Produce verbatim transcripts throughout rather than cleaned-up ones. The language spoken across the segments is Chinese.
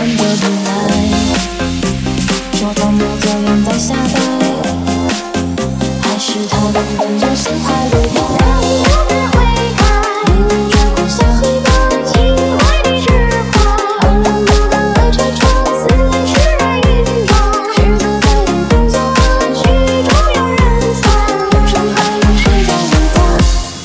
的不来，说装模作样在瞎掰，还是他根本就心怀不轨。让我们回开，明月光下黑白，情怀的纸块，昂然不敢来拆穿，思念释然云转，日子在等风走完，曲终有人散，红尘还有谁在离开？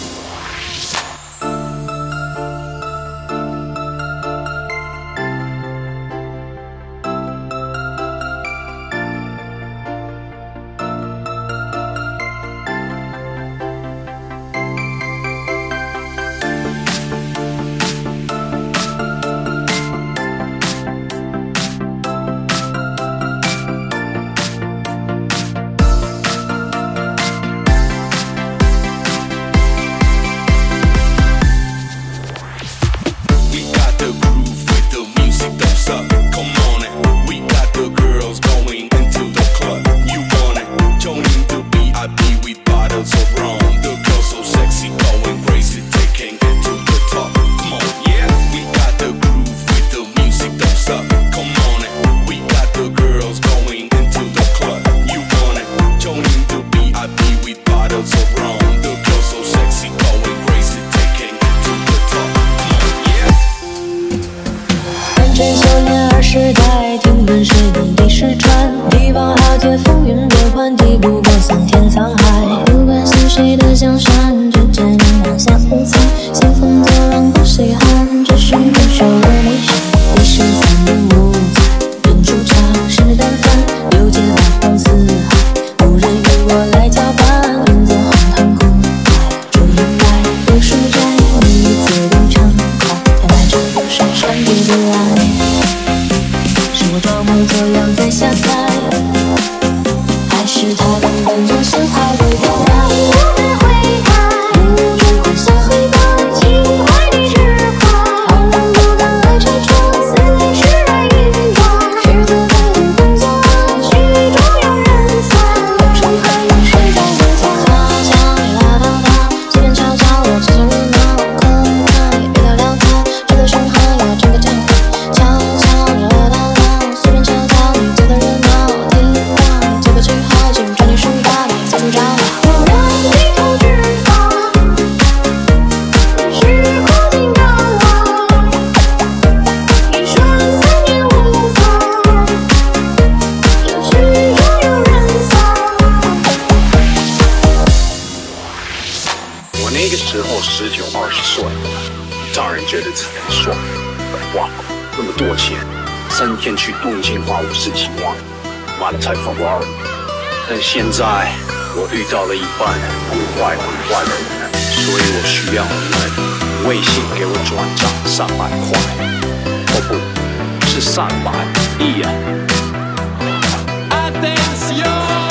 时代停顿水泥的石川，地貌浩劫，风云变幻，敌不过桑田沧海。不管是谁的江山，只见人往下无猜，兴风作浪不稀罕，只是不朽的历史。一世三年五载，人出场是淡饭，六界八荒四海，无人与我来交伴。云泽荒唐古怪，祝迎来无数债，你自动畅快，他带着不是山地的爱。我装模作样在瞎猜，还是他根本就心怀不轨。让我们回开，明月光下黑白，情怀的纸块，昂然不敢来拆穿，思念释然云转，日子在等风走完，曲终有人散，红尘还有谁在离开？他想你来到他，随便瞧瞧我凑凑热闹，可看也别聊聊他，这个伤害要这个讲话，悄悄你来到他，随便瞧瞧你做的热闹，听到你做个句号，紧抓你书包，你四处找我。我让你头直发，时光经到老，一瞬三年五载，这曲终有人散。 我那个时候十九二十岁，当然觉得自己很爽。哇，那么多钱，三天去东京花五十几万，完了才放我二。但现在我遇到了一半很坏很坏的人，所以我需要你们微信给我转账三百块，哦不是三百亿啊！ Attention!